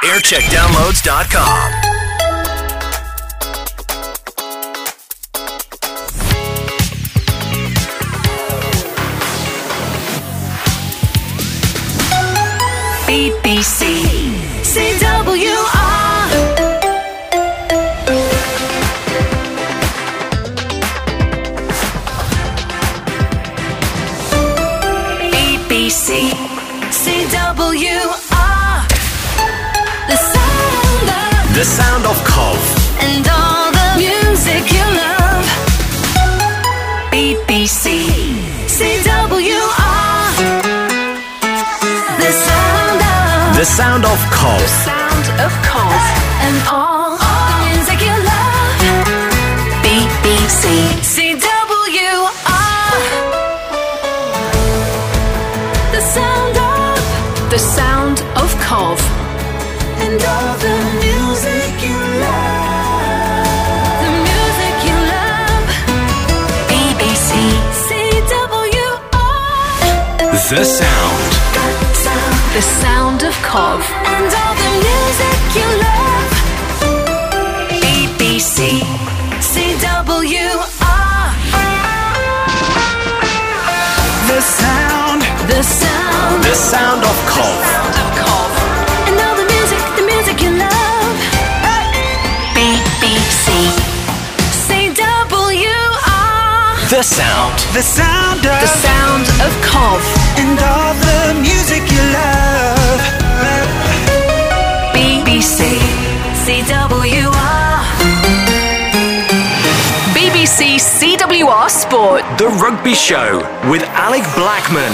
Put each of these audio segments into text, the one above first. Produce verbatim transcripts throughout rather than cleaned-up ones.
aircheck downloads dot com. B B C C W R B B C C W R The sound of The sound of Cov. And all the music you love. B B C C W R The sound of The sound of Cov. The sound of Cov. And all, all the music you love. B B C C W R The sound of The sound of Cov. And all the music you love. The music you love. B B C C W R The sound. The sound of Cov. And all the music you love. B B C C W R The sound. The sound. The sound of Cov. Of Cov. And all the music, the music you love. B B C C W R The sound. The sound of The sound of Cov. And all the music you love. B B C C W R B B C C W R Sport. The Rugby Show with Alec Blackman.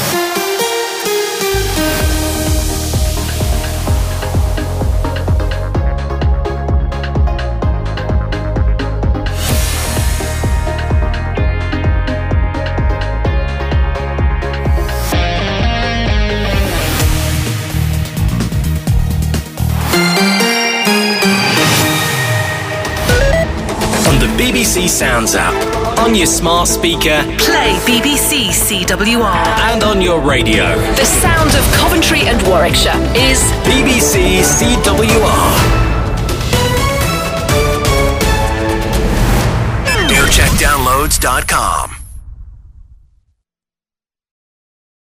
B B C Sounds app, on your smart speaker, Play B B C C W R. and on your radio. The sound of Coventry and Warwickshire is B B C C W R. aircheck downloads dot com